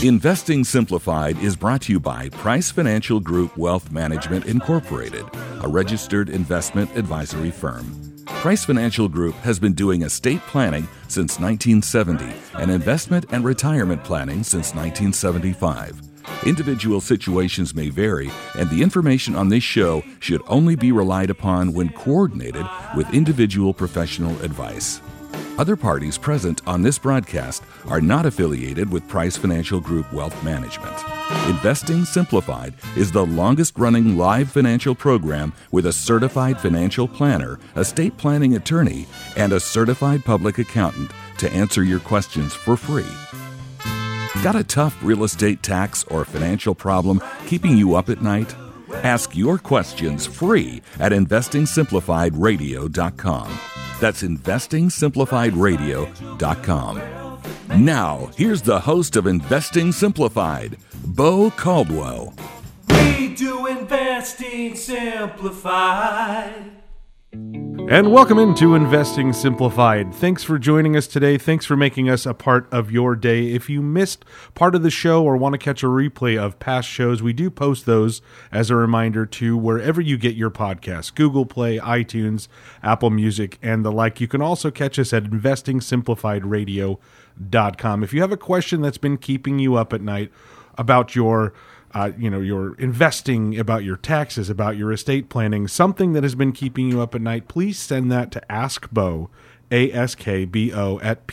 Investing Simplified is brought to you by Price Financial Group Wealth Management Incorporated, a registered investment advisory firm. Price Financial Group has been doing estate planning since 1970 and investment and retirement planning since 1975. Individual situations may vary, and the information on this show should only be relied upon when coordinated with individual professional advice. Other parties present on this broadcast are not affiliated with Price Financial Group Wealth Management. Investing Simplified is the longest-running live financial program with a certified financial planner, estate planning attorney, and a certified public accountant to answer your questions for free. Got a tough real estate, tax, or financial problem keeping you up at night? Ask your questions free at investingsimplifiedradio.com. That's investingsimplifiedradio.com. Now, here's the host of Investing Simplified, Bo Caldwell. We do Investing Simplified. And welcome into Investing Simplified. Thanks for joining us today. Thanks for making us a part of your day. If you missed part of the show or want to catch a replay of past shows, we do post those as a reminder to wherever you get your podcasts, Google Play, iTunes, Apple Music, and the like. You can also catch us at investingsimplifiedradio.com. If you have a question that's been keeping you up at night about your investing, about your taxes, about your estate planning, something that has been keeping you up at night, please send that to AskBo, ASKBO, at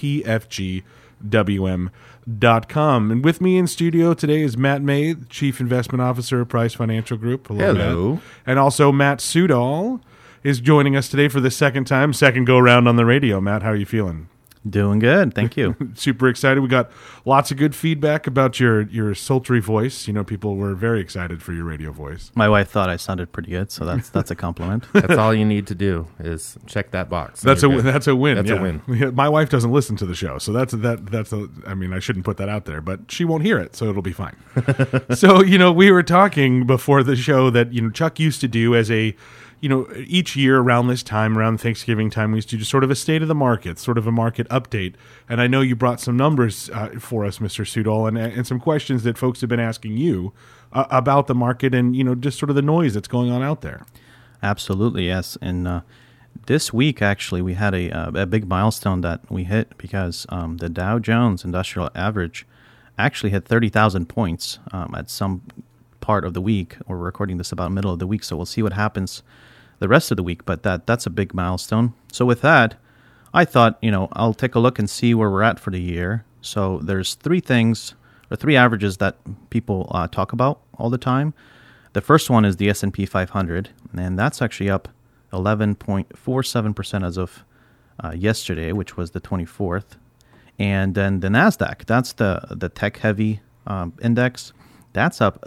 PFGWM.com. And with me in studio today is Matt May, Chief Investment Officer of Price Financial Group. Hello. Matt. And also Matt Sudol is joining us today for the second go-around on the radio. Matt, how are you feeling? Doing good, thank you. Super excited. We got lots of good feedback about your sultry voice. You know, people were very excited for your radio voice. My wife thought I sounded pretty good, so that's a compliment. That's all you need to do is check that box. That's a win. That's a win. Yeah, my wife doesn't listen to the show, so that's I mean, I shouldn't put that out there, but she won't hear it, so it'll be fine. So, we were talking before the show that, Chuck used to do as a each year around this time, around Thanksgiving time, we used to do sort of a state of the market, sort of a market update. And I know you brought some numbers for us, Mr. Sudol, and some questions that folks have been asking you about the market and, just sort of the noise that's going on out there. Absolutely, yes. And this week, actually, we had a big milestone that we hit because the Dow Jones Industrial Average actually hit 30,000 points at some part of the week. We're recording this about middle of the week, so we'll see what happens the rest of the week, but that's a big milestone. So with that, I thought, I'll take a look and see where we're at for the year. So there's three averages that people talk about all the time. The first one is the S&P 500, and that's actually up 11.47% as of yesterday, which was the 24th. And then the NASDAQ, that's the tech-heavy index, that's up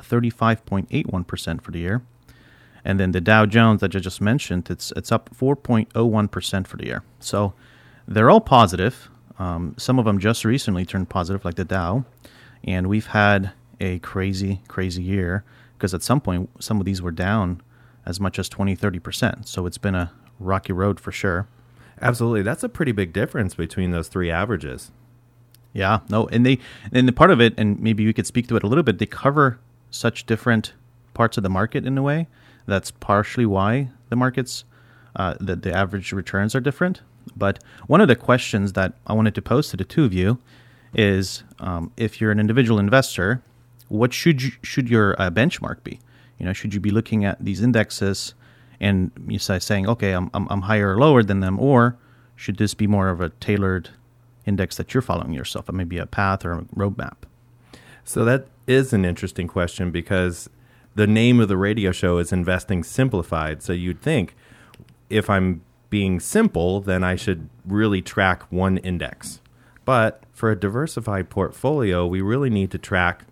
35.81% for the year. And then the Dow Jones that you just mentioned, it's up 4.01% for the year. So they're all positive. Some of them just recently turned positive, like the Dow. And we've had a crazy, crazy year because at some point, some of these were down as much as 20, 30%. So it's been a rocky road for sure. Absolutely. That's a pretty big difference between those three averages. Yeah, no, and the part of it, and maybe you could speak to it a little bit, they cover such different parts of the market in a way. That's partially why the markets, the average returns are different. But one of the questions that I wanted to pose to the two of you is, if you're an individual investor, what should your benchmark be? Should you be looking at these indexes and you saying, okay, I'm higher or lower than them, or should this be more of a tailored index that you're following yourself, or maybe a path or a roadmap? So that is an interesting question because the name of the radio show is Investing Simplified. So you'd think if I'm being simple, then I should really track one index. But for a diversified portfolio, we really need to track,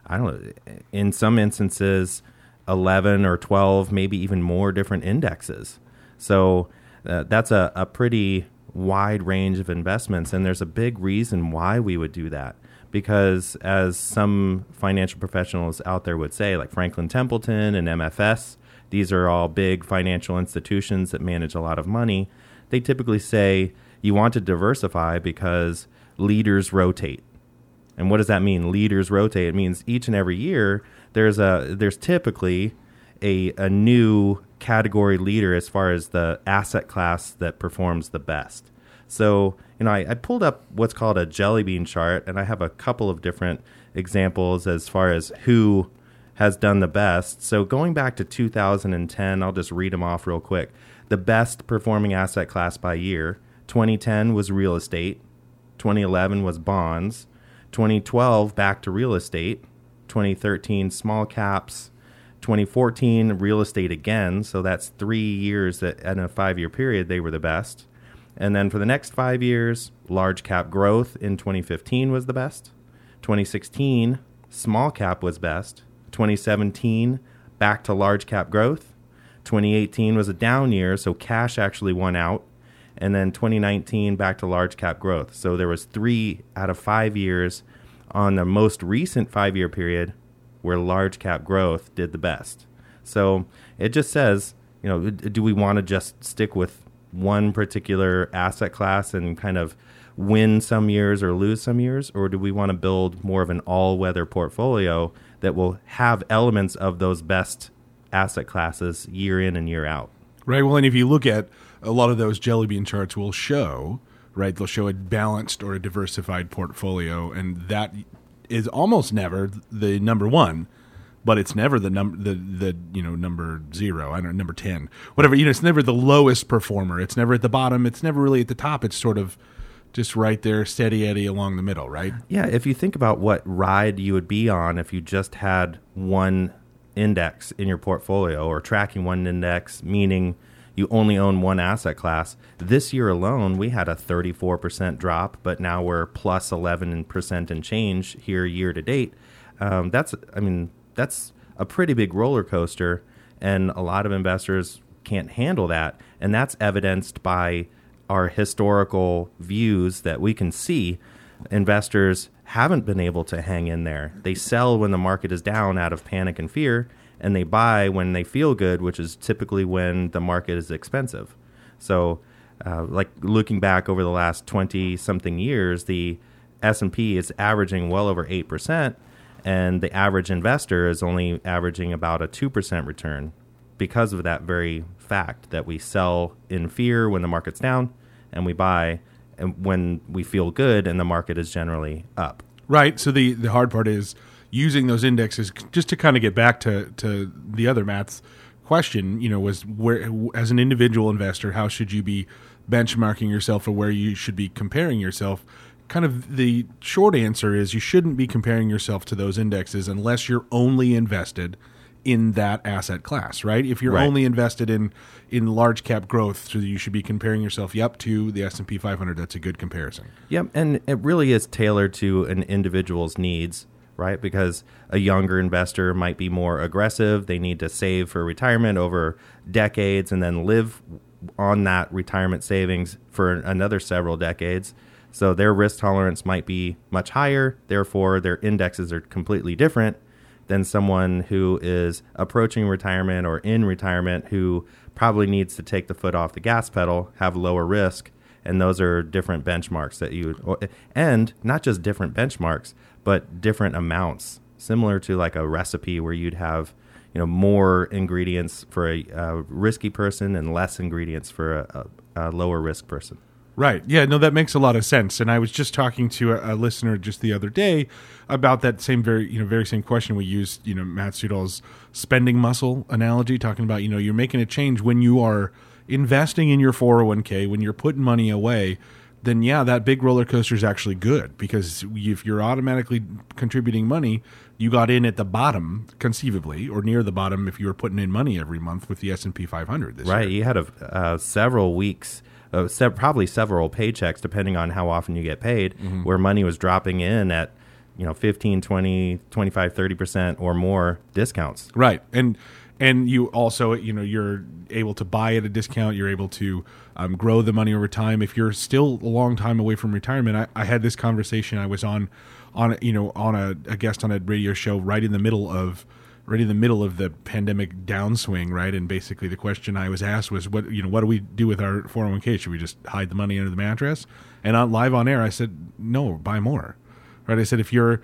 in some instances, 11 or 12, maybe even more different indexes. So that's a pretty wide range of investments, and there's a big reason why we would do that. Because as some financial professionals out there would say, like Franklin Templeton and MFS, these are all big financial institutions that manage a lot of money. They typically say you want to diversify because leaders rotate. And what does that mean? Leaders rotate. It means each and every year there's typically a new category leader as far as the asset class that performs the best. So, I pulled up what's called a jelly bean chart, and I have a couple of different examples as far as who has done the best. So going back to 2010, I'll just read them off real quick. The best performing asset class by year, 2010 was real estate, 2011 was bonds, 2012 back to real estate, 2013 small caps, 2014 real estate again, so that's 3 years that in a 5-year period they were the best. And then for the next 5 years, large cap growth in 2015 was the best. 2016, small cap was best. 2017, back to large cap growth. 2018 was a down year, so cash actually won out. And then 2019, back to large cap growth. So there was 3 out of 5 years on the most recent 5-year period where large cap growth did the best. So it just says, do we want to just stick with one particular asset class and kind of win some years or lose some years, or do we want to build more of an all-weather portfolio that will have elements of those best asset classes year in and year out? Right. Well, and if you look at a lot of those jelly bean charts will show, right, they'll show a balanced or a diversified portfolio, and that is almost never the number one, but it's never the number number 0, I don't know, number 10, whatever. It's never the lowest performer. It's never at the bottom. It's never really at the top. It's sort of just right there, steady Eddie along the middle, right? Yeah, if you think about what ride you would be on if you just had one index in your portfolio, or tracking one index, meaning you only own one asset class. This year alone, we had a 34% drop, but now we're plus 11% and change here year to date. That's a pretty big roller coaster, and a lot of investors can't handle that. And that's evidenced by our historical views that we can see. Investors haven't been able to hang in there. They sell when the market is down out of panic and fear, and they buy when they feel good, which is typically when the market is expensive. So like looking back over the last 20-something years, the S&P is averaging well over 8%, and the average investor is only averaging about a 2% return because of that very fact that we sell in fear when the market's down, and we buy when we feel good and the market is generally up. Right. So the hard part is using those indexes, just to kind of get back to the other Matt's question, was where, as an individual investor, how should you be benchmarking yourself, or where you should be comparing yourself? Kind of the short answer is you shouldn't be comparing yourself to those indexes unless you're only invested in that asset class, right? If you're only invested in large cap growth, so you should be comparing yourself to the S&P 500. That's a good comparison. Yep, and it really is tailored to an individual's needs, right? Because a younger investor might be more aggressive. They need to save for retirement over decades and then live on that retirement savings for another several decades. So their risk tolerance might be much higher. Therefore, their indexes are completely different than someone who is approaching retirement or in retirement, who probably needs to take the foot off the gas pedal, have lower risk. And those are different benchmarks that and not just different benchmarks, but different amounts, similar to like a recipe where you'd have, more ingredients for a risky person and less ingredients for a lower risk person. Right. Yeah, no, that makes a lot of sense. And I was just talking to a listener just the other day about that same very same question we used, Matt Sudol's spending muscle analogy, talking about, you're making a change when you are investing in your 401k, when you're putting money away, then yeah, that big roller coaster is actually good, because if you're automatically contributing money, you got in at the bottom, conceivably, or near the bottom if you were putting in money every month with the S&P 500 this year. Right. You had several weeks, probably several paychecks, depending on how often you get paid, where money was dropping in at 15, 20, 25, 30% or more discounts. Right. And you also, you're able to buy at a discount. You're able to grow the money over time. If you're still a long time away from retirement, I had this conversation. I was on a guest on a radio show right in the middle of the pandemic downswing, right? And basically the question I was asked was, what do we do with our 401k? Should we just hide the money under the mattress? And live on air, I said, no, buy more. right? I said, if you're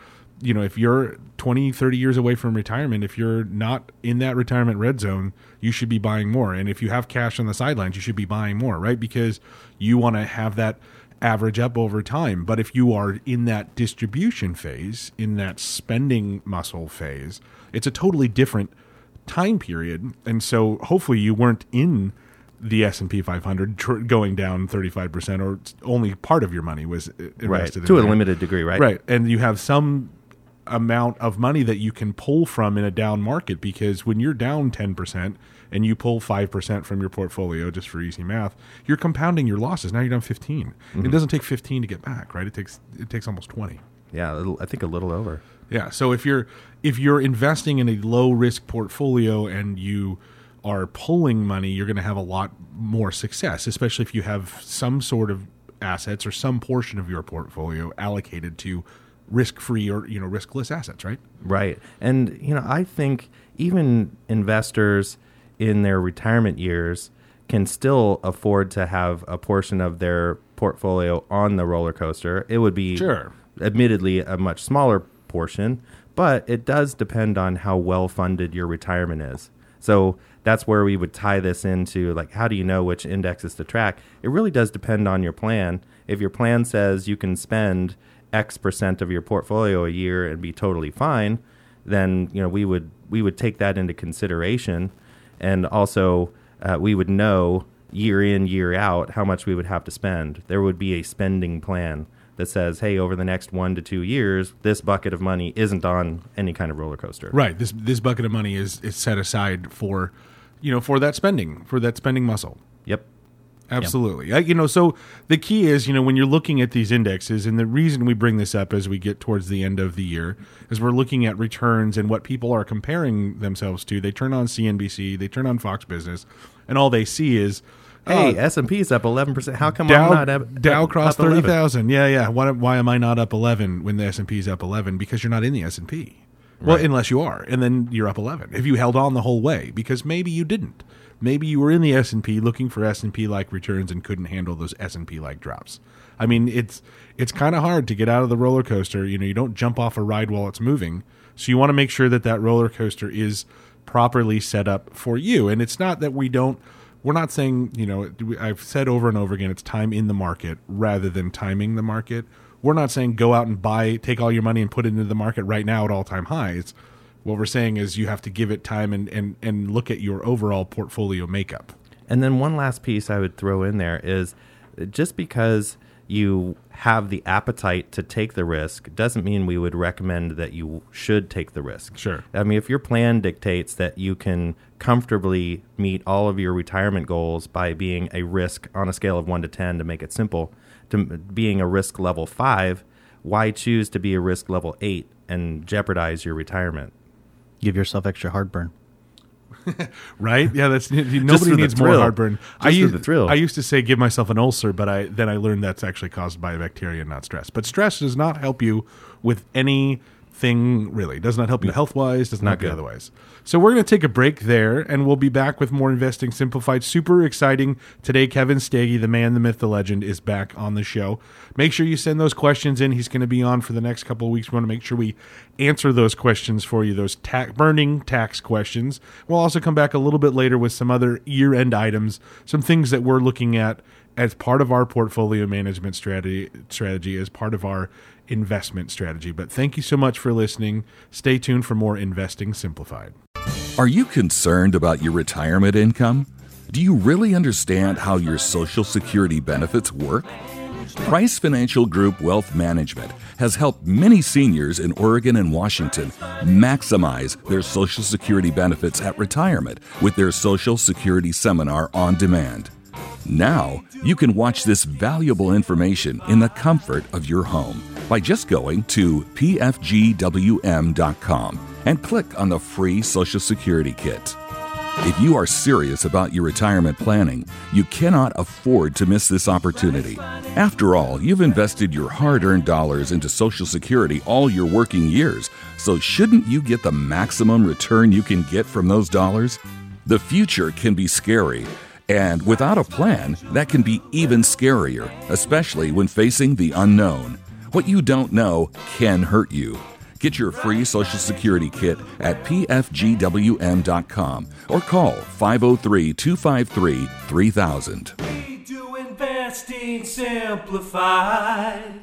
20, 30 years away from retirement, if you're not in that retirement red zone, you should be buying more. And if you have cash on the sidelines, you should be buying more, right? Because you want to have that average up over time. But if you are in that distribution phase, in that spending muscle phase, it's a totally different time period. And so hopefully you weren't in the S&P 500 going down 35%, or only part of your money was invested in to a there. limited degree, right? Right. And you have some amount of money that you can pull from in a down market, because when you're down 10% and you pull 5% from your portfolio, just for easy math, you're compounding your losses. Now you're down 15. It doesn't take 15 to get back, right? It takes almost 20. Yeah, I think a little over. Yeah. So if you're investing in a low risk portfolio and you are pulling money, you're going to have a lot more success, especially if you have some sort of assets or some portion of your portfolio allocated to risk-free or riskless assets, right? Right. And I think even investors in their retirement years can still afford to have a portion of their portfolio on the roller coaster. It would be admittedly a much smaller portion, but it does depend on how well funded your retirement is. So that's where we would tie this into, like, how do you know which indexes to track? It really does depend on your plan. If your plan says you can spend X percent of your portfolio a year and be totally fine, then we would take that into consideration, and also we would know year in, year out how much we would have to spend. There would be a spending plan that says, hey, over the next 1 to 2 years, this bucket of money isn't on any kind of roller coaster. Right. This bucket of money is set aside for that spending muscle. Yep. Absolutely. So the key is, when you're looking at these indexes, and the reason we bring this up as we get towards the end of the year is we're looking at returns and what people are comparing themselves to. They turn on CNBC, they turn on Fox Business, and all they see is, hey, S&P's up 11%. How come Dow, I'm not Dow crossed up 30,000. Yeah. Why am I not up 11 when the S&P's up 11? Because you're not in the S&P. Well, unless you are, and then you're up 11. If you held on the whole way, because maybe you didn't. Maybe you were in the S&P looking for S&P-like returns and couldn't handle those S&P-like drops. I mean, it's kind of hard to get out of the roller coaster. You don't jump off a ride while it's moving. So you want to make sure that roller coaster is properly set up for you. And it's not that we're not saying, I've said over and over again, it's time in the market rather than timing the market. We're not saying go out and take all your money and put it into the market right now at all-time highs. What we're saying is you have to give it time and look at your overall portfolio makeup. And then one last piece I would throw in there is, just because you have the appetite to take the risk doesn't mean we would recommend that you should take the risk. Sure. I mean, if your plan dictates that you can comfortably meet all of your retirement goals by being a risk on a scale of 1 to 10, to make it simple, to being a risk level 5, why choose to be a risk level 8 and jeopardize your retirement? Give yourself extra heartburn. Right? Yeah, nobody needs more heartburn. For the thrill. I used to say give myself an ulcer, but then I learned that's actually caused by bacteria, not stress. But stress does not help you with anything, really. It does not help you health-wise, does not help you otherwise. So we're going to take a break there, and we'll be back with more Investing Simplified. Super exciting. Today, Kevin Stagey, the man, the myth, the legend, is back on the show. Make sure you send those questions in. He's going to be on for the next couple of weeks. We want to make sure we answer those questions for you, those burning tax questions. We'll also come back a little bit later with some other year-end items, some things that we're looking at as part of our portfolio management strategy, as part of our investment strategy. But thank you so much for listening. Stay tuned for more Investing Simplified. Are you concerned about your retirement income? Do you really understand how your Social Security benefits work? Price Financial Group Wealth Management has helped many seniors in Oregon and Washington maximize their Social Security benefits at retirement with their Social Security Seminar on demand. Now, you can watch this valuable information in the comfort of your home by just going to pfgwm.com and click on the free Social Security Kit. If you are serious about your retirement planning, you cannot afford to miss this opportunity. After all, you've invested your hard-earned dollars into Social Security all your working years, so shouldn't you get the maximum return you can get from those dollars? The future can be scary, and without a plan, that can be even scarier, especially when facing the unknown. What you don't know can hurt you. Get your free Social Security kit at pfgwm.com or call 503-253-3000. We do investing simplified.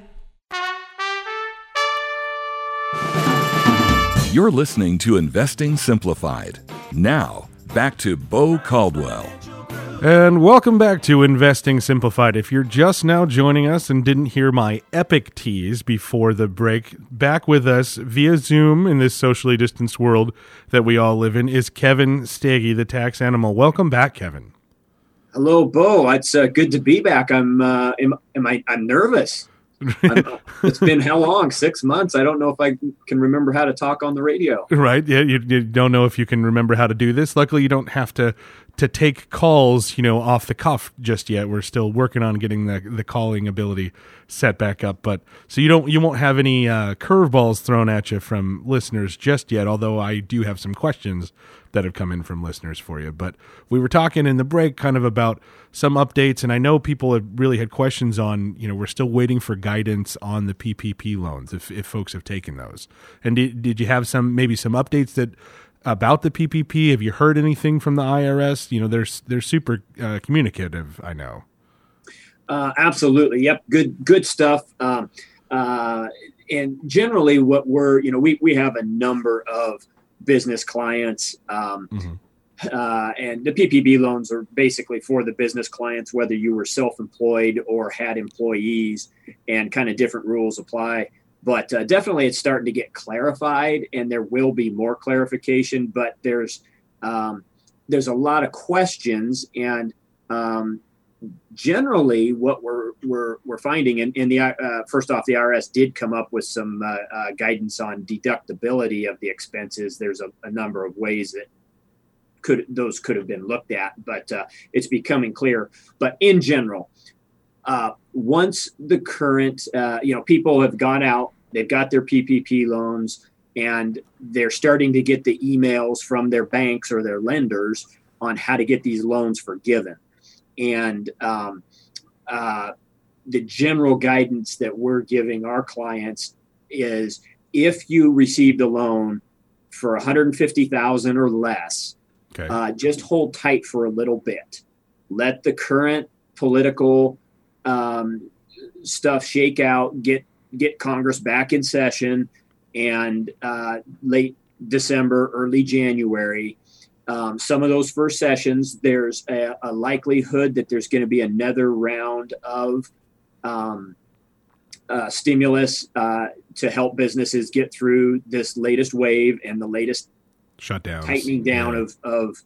You're listening to Investing Simplified. Now, back to Bo Caldwell. And welcome back to Investing Simplified. If you're just now joining us and didn't hear my epic tease before the break, back with us via Zoom in this socially distanced world that we all live in is Kevin Stagey, the tax animal. Welcome back, Kevin. Hello, Bo. It's good to be back. I'm nervous. It's been how long? 6 months. I don't know if I can remember how to talk on the radio. Right. Yeah. You don't know if you can remember how to do this. Luckily, you don't have to take calls, off the cuff just yet. We're still working on getting the calling ability set back up. But so you won't have any curveballs thrown at you from listeners just yet. Although I do have some questions that have come in from listeners for you. But we were talking in the break kind of about some updates, and I know people have really had questions on, we're still waiting for guidance on the PPP loans if folks have taken those. And did you have maybe some updates about the PPP? Have you heard anything from the IRS? They're super communicative, I know. Absolutely. Yep. Good stuff. And generally what we have a number of business clients, and the PPP loans are basically for the business clients, whether you were self-employed or had employees, and kind of different rules apply. But definitely it's starting to get clarified, and there will be more clarification, but there's a lot of questions, and generally what we're finding, and the first off, the IRS did come up with some guidance on deductibility of the expenses. There's a number of ways that those could have been looked at, but it's becoming clear. But in general, once the current, people have gone out, they've got their PPP loans, and they're starting to get the emails from their banks or their lenders on how to get these loans forgiven. And the general guidance that we're giving our clients is, if you received a loan for $150,000 or less, okay, just hold tight for a little bit. Let the current political stuff shake out, get Congress back in session, and late December, early January, some of those first sessions, there's a likelihood that there's going to be another round of stimulus to help businesses get through this latest wave and the latest shutdowns, tightening down of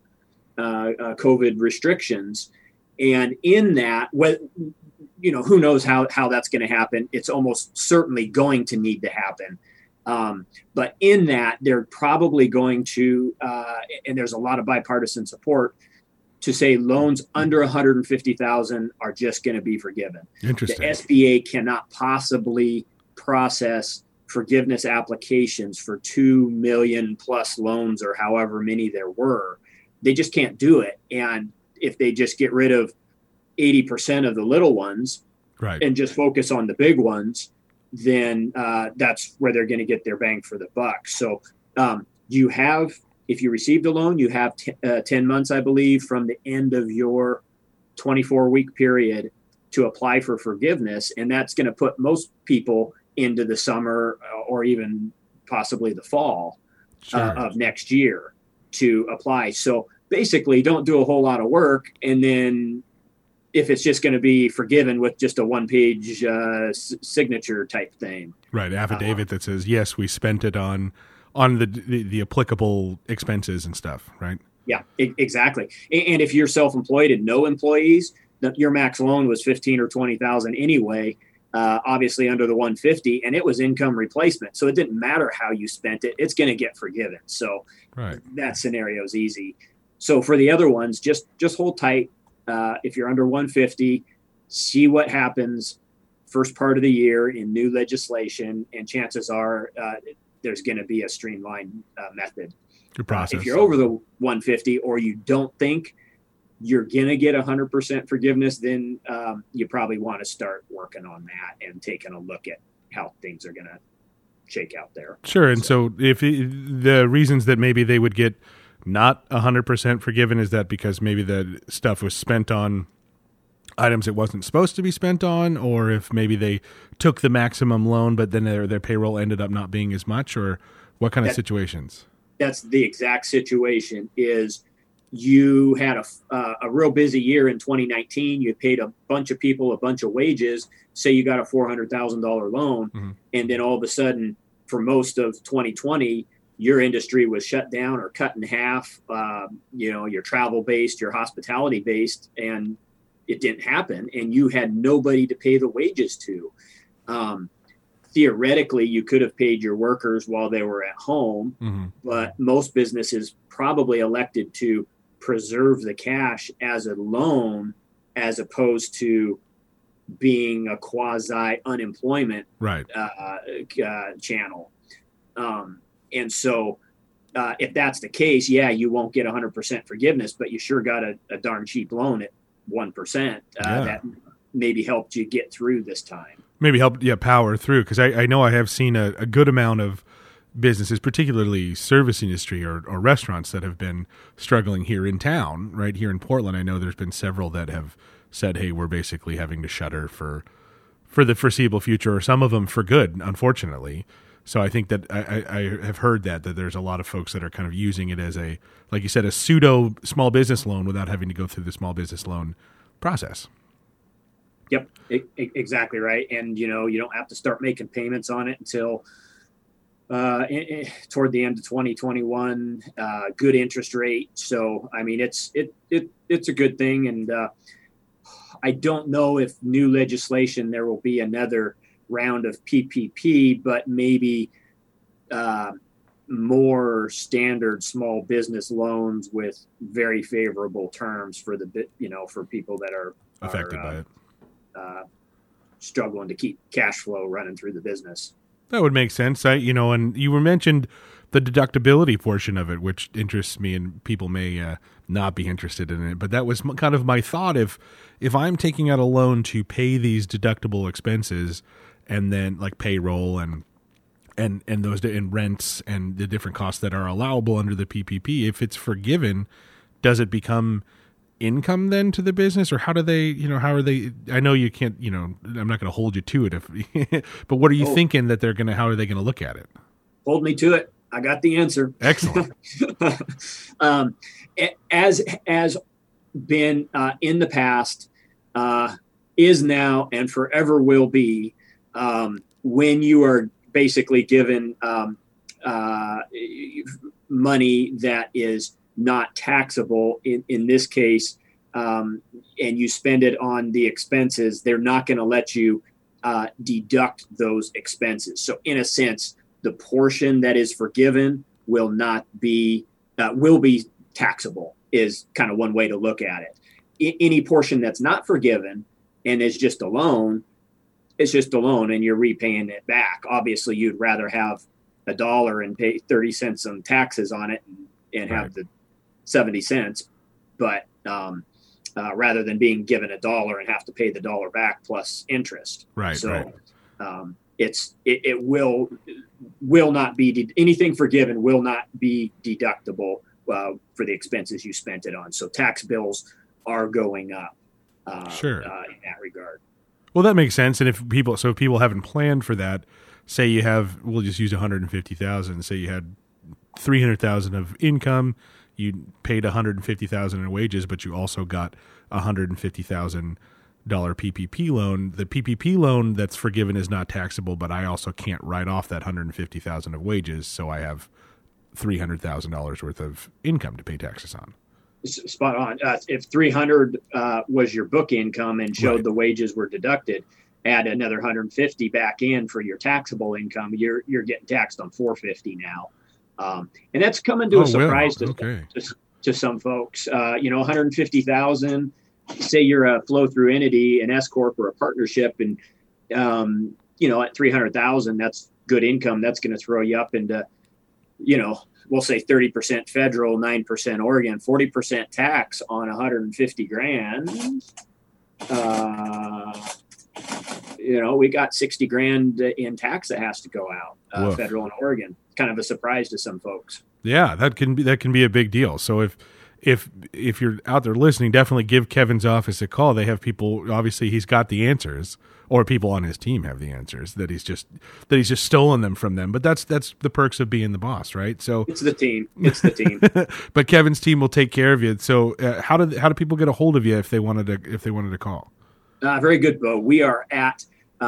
COVID restrictions. And in that, who knows how that's going to happen? It's almost certainly going to need to happen. But in that, they're probably going to, and there's a lot of bipartisan support, to say loans under $150,000 are just going to be forgiven. Interesting. The SBA cannot possibly process forgiveness applications for 2 million plus loans, or however many there were. They just can't do it. And if they just get rid of 80% of the little ones, right, and just focus on the big ones, then that's where they're going to get their bang for the buck. So if you received a loan, you have 10 months, I believe, from the end of your 24-week period to apply for forgiveness. And that's going to put most people into the summer or even possibly the fall of next year to apply. So basically, don't do a whole lot of work. And then if it's just going to be forgiven with just a one-page signature type thing. Right, affidavit that says, yes, we spent it on the applicable expenses and stuff, right? Yeah, exactly. And if you're self-employed and no employees, your max loan was $15,000 or $20,000 anyway, obviously under the 150, and it was income replacement. So it didn't matter how you spent it, it's going to get forgiven. So that scenario is easy. So for the other ones, just hold tight. If you're under 150, see what happens first part of the year in new legislation, and chances are there's going to be a streamlined method. Good process. If you're over the 150 or you don't think you're going to get 100% forgiveness, then you probably want to start working on that and taking a look at how things are going to shake out there. Sure. And so if the reasons that maybe they would get not 100% forgiven is that because maybe the stuff was spent on items it wasn't supposed to be spent on, or if maybe they took the maximum loan but then their payroll ended up not being as much, or what kind of situations? That's the exact situation. Is you had a real busy year in 2019. You paid a bunch of people a bunch of wages. Say you got a $400,000 loan, and then all of a sudden, for most of 2020, your industry was shut down or cut in half. Your travel based, your hospitality based, and it didn't happen, and you had nobody to pay the wages to. Theoretically, you could have paid your workers while they were at home, but most businesses probably elected to preserve the cash as a loan as opposed to being a quasi unemployment channel. And so if that's the case, you won't get 100% forgiveness, but you sure got a darn cheap loan at 1% that maybe helped you get through this time. Maybe help power through, because I know I have seen a good amount of businesses, particularly service industry or restaurants, that have been struggling here in town, right here in Portland. I know there's been several that have said, hey, we're basically having to shutter for the foreseeable future, or some of them for good, unfortunately. So I think that I have heard that there's a lot of folks that are kind of using it as a, like you said, a pseudo small business loan without having to go through the small business loan process. Yep, exactly right. And, you don't have to start making payments on it until toward the end of 2021, good interest rate. So, I mean, it's a good thing. And I don't know if new legislation, there will be another round of PPP, but maybe more standard small business loans with very favorable terms for for people that are affected by it, struggling to keep cash flow running through the business. That would make sense. And you were mentioned the deductibility portion of it, which interests me, and people may not be interested in it. But that was kind of my thought. If I'm taking out a loan to pay these deductible expenses, and then like payroll and those and rents and the different costs that are allowable under the PPP, if it's forgiven, does it become income then to the business, or how do they, how are they? I know you can't, I'm not going to hold you to it, but what are you thinking that how are they going to look at it? Hold me to it. I got the answer. Excellent. As been in the past, is now, and forever will be, when you are basically given money that is not taxable in this case, and you spend it on the expenses, they're not going to let you deduct those expenses. So in a sense, the portion that is forgiven will be taxable, is kind of one way to look at it. Any portion that's not forgiven and is just a loan, it's just a loan and you're repaying it back. Obviously, you'd rather have $1 and pay 30 cents on taxes on it and have the 70 cents, but rather than being given $1 and have to pay the $1 back plus interest. Right. So it will not be anything forgiven will not be deductible for the expenses you spent it on. So tax bills are going up. Sure. In that regard. Well, that makes sense. And if people haven't planned for that, say we'll just use 150,000. Say you had 300,000 of income, you paid 150,000 in wages, but you also got $150,000 PPP loan. The PPP loan that's forgiven is not taxable, but I also can't write off that 150,000 of wages, so I have $300,000 worth of income to pay taxes on. Spot on. If 300 was your book income and showed the wages were deducted, add another 150 back in for your taxable income, you're getting taxed on 450 now, and that's coming to a surprise to some folks. 150,000. Say you're a flow through entity, an S corp or a partnership, and at 300,000, that's good income. That's going to throw you up into, we'll say 30% federal, 9% Oregon, 40% tax on 150 grand. we got 60 grand in tax that has to go out, Woof. federal and Oregon. Kind of a surprise to some folks. Yeah, that can be a big deal. So if you're out there listening, definitely give Kevin's office a call. They have people, obviously he's got the answers, or people on his team have the answers, that he's just stolen them from them. But that's the perks of being the boss, right? So It's the team. but Kevin's team will take care of you. So how do people get a hold of you if they wanted to call? Very good, Bo. We are at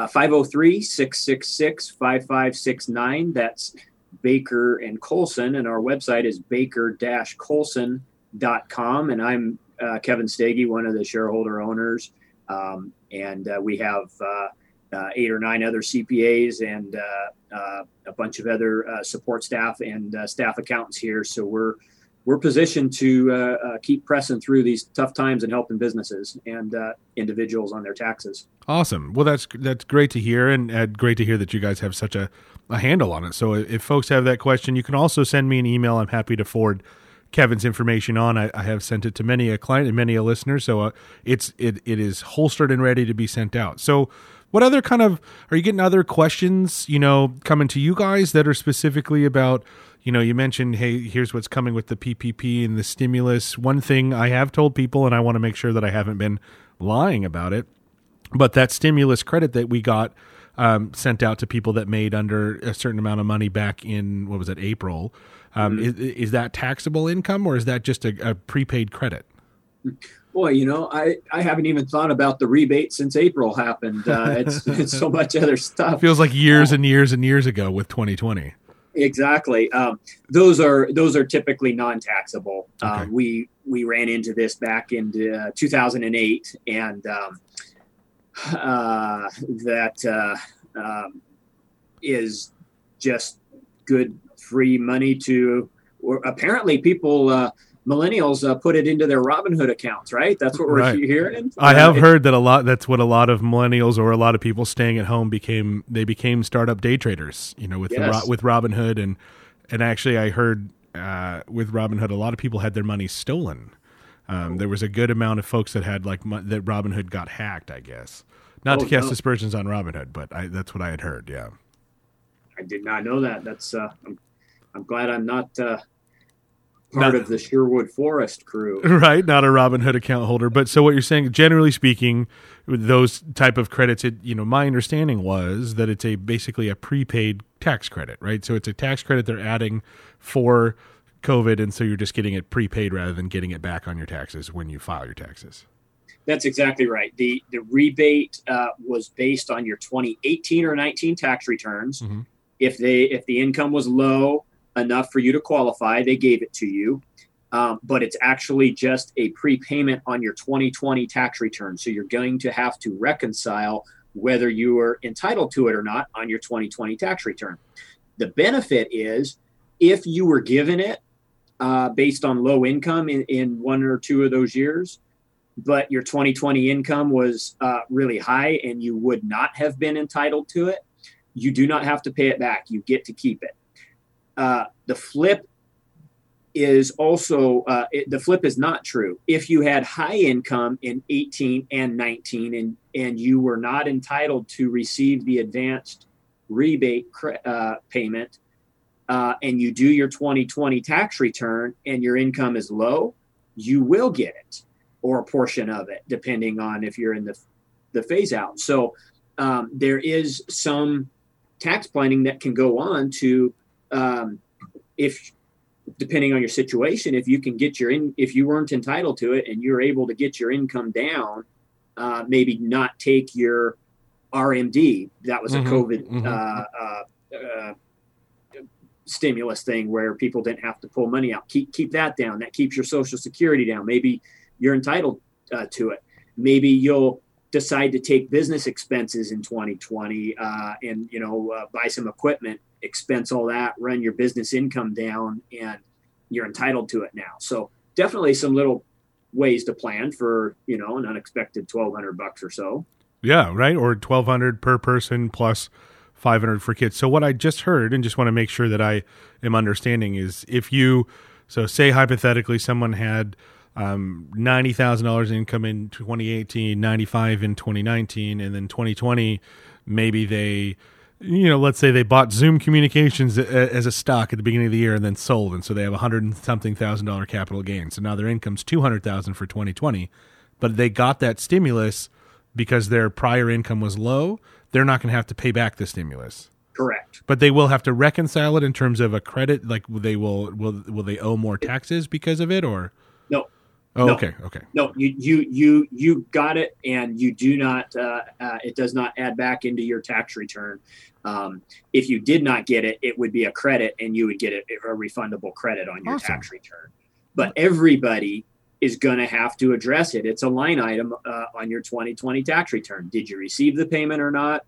503-666-5569. That's Baker and Colson, and our website is baker-colson.com. And I'm Kevin Stege, one of the shareholder owners. And we have 8 or 9 other CPAs and a bunch of other support staff and staff accountants here. So we're positioned to keep pressing through these tough times and helping businesses and individuals on their taxes. Awesome. Well, that's great to hear, and great to hear that you guys have such a handle on it. So if folks have that question, you can also send me an email. I'm happy to forward Kevin's information on. I have sent it to many a client and many a listener, so it is holstered and ready to be sent out. So what other are you getting other questions, coming to you guys that are specifically about, you mentioned, hey, here's what's coming with the PPP and the stimulus. One thing I have told people, and I want to make sure that I haven't been lying about it, but that stimulus credit that we got sent out to people that made under a certain amount of money back in, April, is that taxable income, or is that just a prepaid credit? Boy, I haven't even thought about the rebate since April happened. It's so much other stuff. It feels like years and years and years ago with 2020. Exactly. Those are typically non-taxable. Okay. We ran into this back in 2008, and that is just good free money to. Or apparently, people. Millennials put it into their Robinhood accounts, right? That's what we're hearing. I have heard that that's what a lot of millennials or a lot of people staying at home became startup day traders, with Robinhood. And actually I heard with Robinhood, a lot of people had their money stolen. There was a good amount of folks that had that Robinhood got hacked, I guess. Not to cast aspersions on Robinhood, but that's what I had heard. Yeah. I did not know that. That's I'm glad I'm not part of the Sherwood Forest crew. Right, not a Robinhood account holder. But so what you're saying, generally speaking, with those type of credits, my understanding was that it's basically a prepaid tax credit, right? So it's a tax credit they're adding for COVID, and so you're just getting it prepaid rather than getting it back on your taxes when you file your taxes. That's exactly right. The rebate was based on your 2018 or 19 tax returns. Mm-hmm. If the income was low enough for you to qualify, they gave it to you. But it's actually just a prepayment on your 2020 tax return. So you're going to have to reconcile whether you are entitled to it or not on your 2020 tax return. The benefit is if you were given it based on low income in 1 or 2 of those years, but your 2020 income was really high and you would not have been entitled to it, you do not have to pay it back. You get to keep it. The flip is also the flip is not true. If you had high income in 18 and 19 and you were not entitled to receive the advanced rebate payment, and you do your 2020 tax return and your income is low, you will get it, or a portion of it, depending on if you're in the phase out. So there is some tax planning that can go on to if depending on your situation, if you can get if you weren't entitled to it and you're able to get your income down, maybe not take your RMD. That was a COVID stimulus thing where people didn't have to pull money out. Keep that down. That keeps your Social Security down. Maybe you're entitled to it. Maybe you'll decide to take business expenses in 2020 and buy some equipment, expense all that, run your business income down, and you're entitled to it now. So definitely some little ways to plan for an unexpected $1,200 or so. Yeah, right. Or $1,200 per person plus $500 for kids. So what I just heard, and just want to make sure that I am understanding, is say hypothetically someone had $90,000 income in 2018, 95 in 2019, and then 2020, maybe they, let's say they bought Zoom Communications as a stock at the beginning of the year and then sold, and so they have $100,000-something capital gain. So now their income's $200,000 for 2020, but they got that stimulus because their prior income was low. They're not going to have to pay back the stimulus. Correct. But they will have to reconcile it in terms of a credit. Like will they owe more taxes because of it, or no? Oh, no. Okay. No, you got it, and you do not. It does not add back into your tax return. If you did not get it, it would be a credit, and you would get a refundable credit on your Awesome. tax return. But everybody is going to have to address it. It's a line item on your 2020 tax return. Did you receive the payment or not?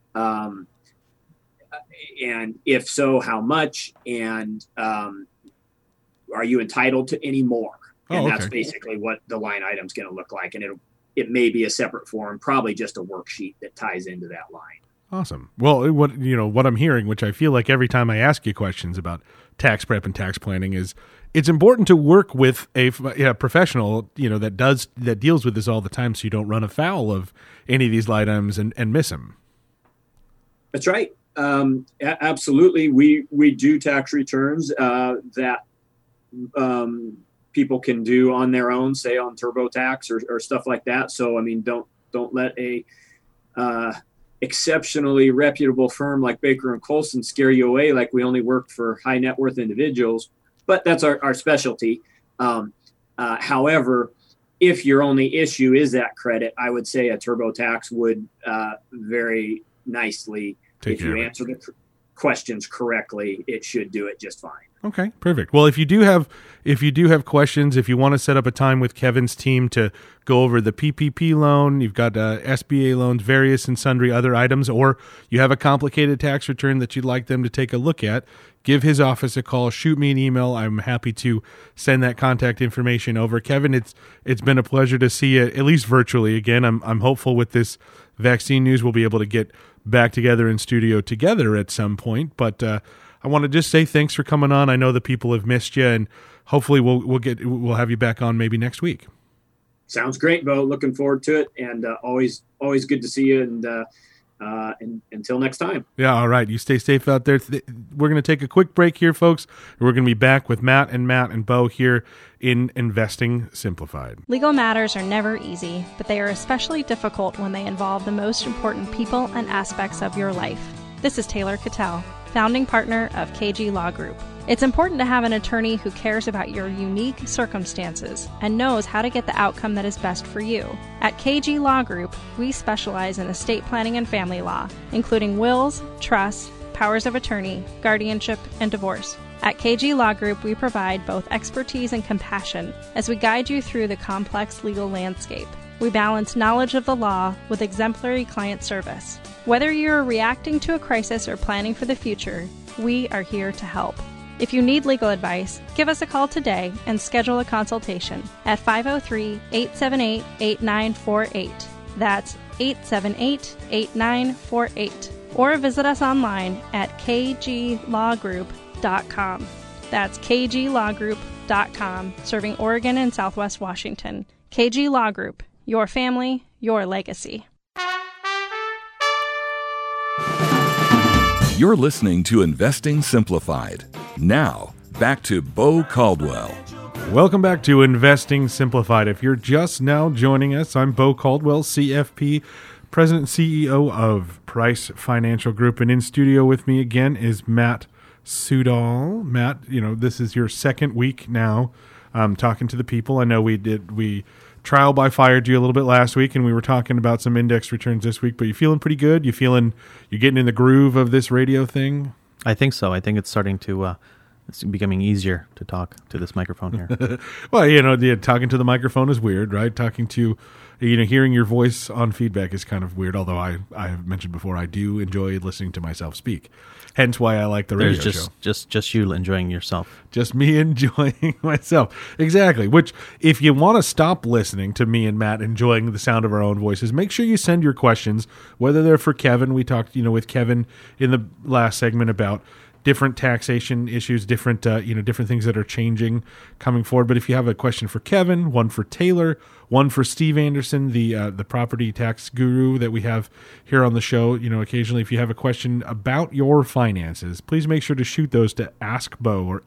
And if so, how much? And are you entitled to any more? And that's basically what the line item is going to look like. And it may be a separate form, probably just a worksheet that ties into that line. Awesome. Well, what I'm hearing, which I feel like every time I ask you questions about tax prep and tax planning, is it's important to work with a professional, that deals with this all the time, so you don't run afoul of any of these line items and miss them. That's right. Absolutely. We do tax returns that people can do on their own, say on TurboTax or stuff like that. So, I mean, don't let a exceptionally reputable firm like Baker & Colson scare you away like we only work for high net worth individuals. But that's our specialty. However, if your only issue is that credit, I would say a TurboTax would very nicely, if you answer the questions correctly, it should do it just fine. Okay, perfect. Well, if you do have questions, if you want to set up a time with Kevin's team to go over the PPP loan, you've got SBA loans, various and sundry other items, or you have a complicated tax return that you'd like them to take a look at, give his office a call, shoot me an email. I'm happy to send that contact information over. Kevin, it's been a pleasure to see you, at least virtually again. I'm hopeful with this vaccine news we'll be able to get back together in studio together at some point, but I want to just say thanks for coming on. I know the people have missed you, and hopefully we'll have you back on maybe next week. Sounds great, Bo. Looking forward to it, and always good to see you. And until next time. Yeah, all right. You stay safe out there. We're going to take a quick break here, folks. We're going to be back with Matt and Bo here in Investing Simplified. Legal matters are never easy, but they are especially difficult when they involve the most important people and aspects of your life. This is Taylor Cattell, founding partner of KG Law Group. It's important to have an attorney who cares about your unique circumstances and knows how to get the outcome that is best for you. At KG Law Group, we specialize in estate planning and family law, including wills, trusts, powers of attorney, guardianship, and divorce. At KG Law Group, we provide both expertise and compassion as we guide you through the complex legal landscape. We balance knowledge of the law with exemplary client service. Whether you're reacting to a crisis or planning for the future, we are here to help. If you need legal advice, give us a call today and schedule a consultation at 503-878-8948. That's 878-8948. Or visit us online at kglawgroup.com. That's kglawgroup.com, serving Oregon and Southwest Washington. KG Law Group, your family, your legacy. You're listening to Investing Simplified. Now, back to Bo Caldwell. Welcome back to Investing Simplified. If you're just now joining us, I'm Bo Caldwell, CFP, President and CEO of Price Financial Group. And in studio with me again is Matt Sudol. Matt, this is your second week now talking to the people. I know we trial by fired you a little bit last week, and we were talking about some index returns this week, but you feeling pretty good? You're getting in the groove of this radio thing? I think so. I think it's starting to, it's becoming easier to talk to this microphone here. Well, talking to the microphone is weird, right? Talking to, hearing your voice on feedback is kind of weird, although I have mentioned before, I do enjoy listening to myself speak. Hence why I like the radio show. Just you enjoying yourself. Just me enjoying myself. Exactly. Which, if you want to stop listening to me and Matt enjoying the sound of our own voices, make sure you send your questions, whether they're for Kevin. We talked, with Kevin in the last segment about different taxation issues, different different things that are changing coming forward. But if you have a question for Kevin, one for Taylor, one for Steve Anderson, the property tax guru that we have here on the show, occasionally, if you have a question about your finances, please make sure to shoot those to AskBo, or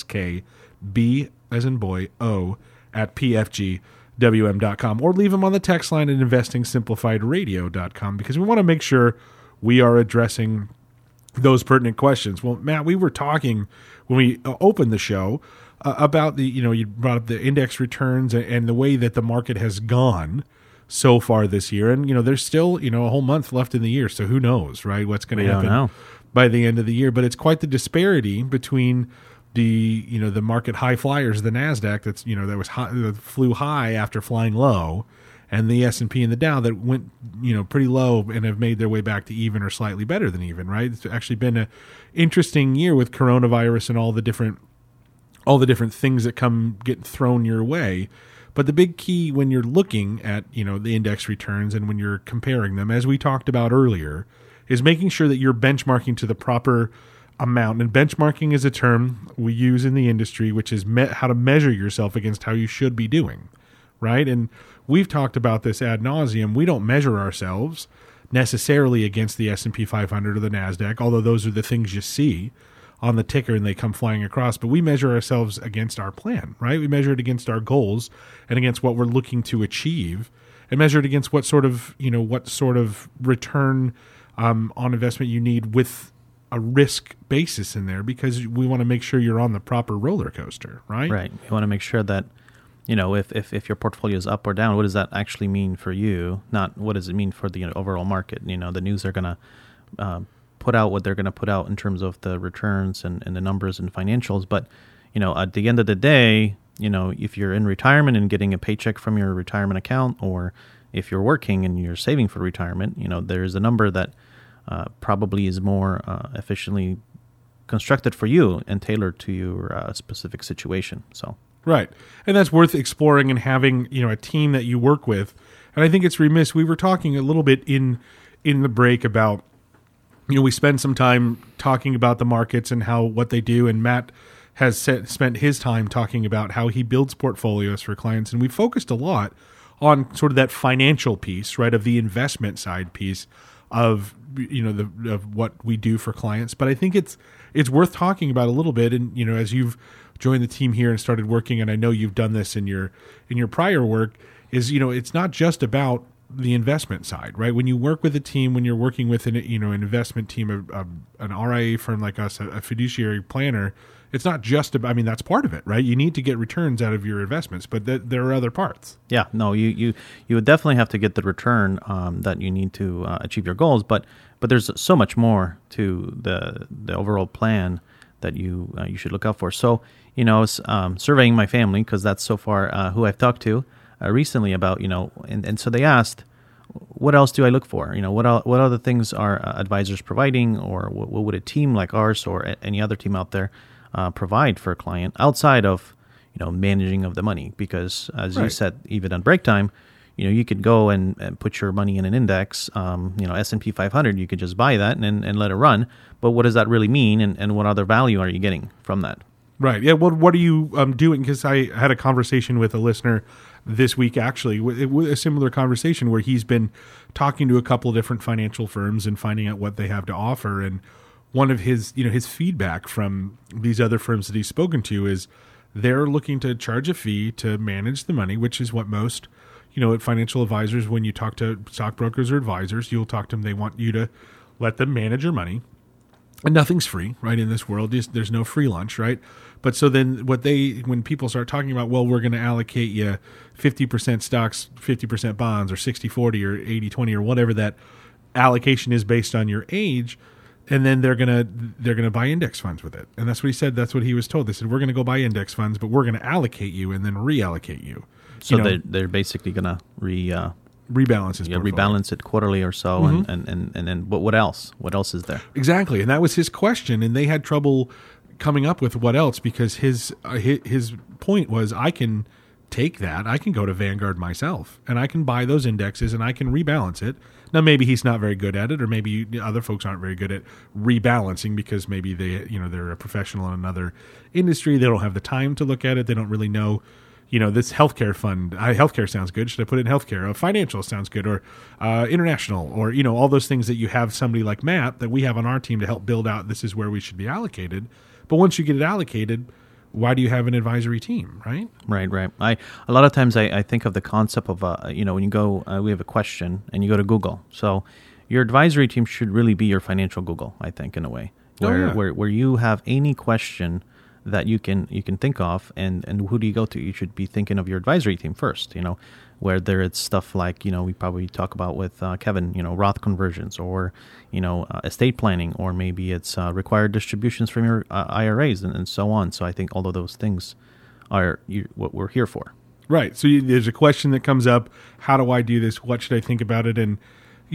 AskB as in boy O at pfgwm.com, or leave them on the text line at investingsimplifiedradio.com, because we want to make sure we are addressing those pertinent questions. Well, Matt, we were talking when we opened the show about you brought up the index returns and the way that the market has gone so far this year. And, there's still, a whole month left in the year. So who knows, right? What's going to happen by the end of the year. But it's quite the disparity between the market high flyers, the NASDAQ that was high, that flew high after flying low, and the S&P and the Dow that went, pretty low and have made their way back to even or slightly better than even, right? It's actually been an interesting year with coronavirus and all the different things that get thrown your way. But the big key when you're looking at, the index returns and when you're comparing them, as we talked about earlier, is making sure that you're benchmarking to the proper amount. And benchmarking is a term we use in the industry, which is how to measure yourself against how you should be doing, right? And we've talked about this ad nauseum. We don't measure ourselves necessarily against the S&P 500 or the NASDAQ, although those are the things you see on the ticker and they come flying across. But we measure ourselves against our plan, right? We measure it against our goals and against what we're looking to achieve, and measure it against what sort of return on investment you need with a risk basis in there, because we want to make sure you're on the proper roller coaster, right? Right. You want to make sure that, if your portfolio is up or down, what does that actually mean for you? Not what does it mean for the overall market? The news are going to put out what they're going to put out in terms of the returns and the numbers and financials. But, at the end of the day, if you're in retirement and getting a paycheck from your retirement account, or if you're working and you're saving for retirement, there's a number that probably is more efficiently constructed for you and tailored to your specific situation. So. Right. And that's worth exploring and having, a team that you work with. And I think it's remiss. We were talking a little bit in the break about, we spend some time talking about the markets and what they do. And Matt has spent his time talking about how he builds portfolios for clients. And we focused a lot on sort of that financial piece, right, of the investment side piece of, of what we do for clients. But I think it's worth talking about a little bit. And, as you've joined the team here and started working, and I know you've done this in your prior work, is, it's not just about the investment side, right? When you work with a team, when you're working with an investment team, an RIA firm like us, a fiduciary planner, it's not just about, that's part of it, right? You need to get returns out of your investments, but there are other parts. Yeah, no, you would definitely have to get the return that you need to achieve your goals, but there's so much more to the overall plan that you should look out for. So, I was surveying my family, because that's so far who I've talked to recently about, and so they asked, what else do I look for? What other things are advisors providing, or what would a team like ours or any other team out there provide for a client outside of, managing of the money? Because as you said, even on break time, you could go and put your money in an index, S&P 500, you could just buy that and let it run. But what does that really mean? And what other value are you getting from that? Right. Yeah. Well, what are you doing? Because I had a conversation with a listener this week, actually, with a similar conversation where he's been talking to a couple of different financial firms and finding out what they have to offer. And one of his feedback from these other firms that he's spoken to is they're looking to charge a fee to manage the money, which is what most, financial advisors, when you talk to stockbrokers or advisors, you'll talk to them. They want you to let them manage your money. And nothing's free, right? In this world, there's no free lunch, right? But so then when people start talking about, well, we're going to allocate you 50% stocks, 50% bonds, or 60-40 or 80-20 or whatever that allocation is based on your age, and then they're gonna buy index funds with it. And that's what he said. That's what he was told. They said, we're going to go buy index funds, but we're going to allocate you and then reallocate you. So they're basically going to rebalance his portfolio. Rebalance it quarterly or so, and then but what else? What else is there? Exactly, and that was his question, and they had trouble coming up with what else, because his point was, I can take that, I can go to Vanguard myself, and I can buy those indexes, and I can rebalance it Now, maybe he's not very good at it, or maybe other folks aren't very good at rebalancing because maybe they're a professional in another industry. They don't have the time to look at it. They don't really know, this healthcare fund. Healthcare sounds good. Should I put it in healthcare? Financial sounds good, or international, or all those things that you have somebody like Matt that we have on our team to help build out. This is where we should be allocated. But once you get it allocated, why do you have an advisory team, right? Right. A lot of times I think of the concept of, when you go, we have a question and you go to Google. So your advisory team should really be your financial Google, I think, in a way, where you have any question that you can think of, and who do you go to? You should be thinking of your advisory team first, whether it's stuff like, we probably talk about with Kevin, Roth conversions, or, estate planning, or maybe it's required distributions from your IRAs and so on. So I think all of those things are what we're here for. Right. So there's a question that comes up. How do I do this? What should I think about it? And,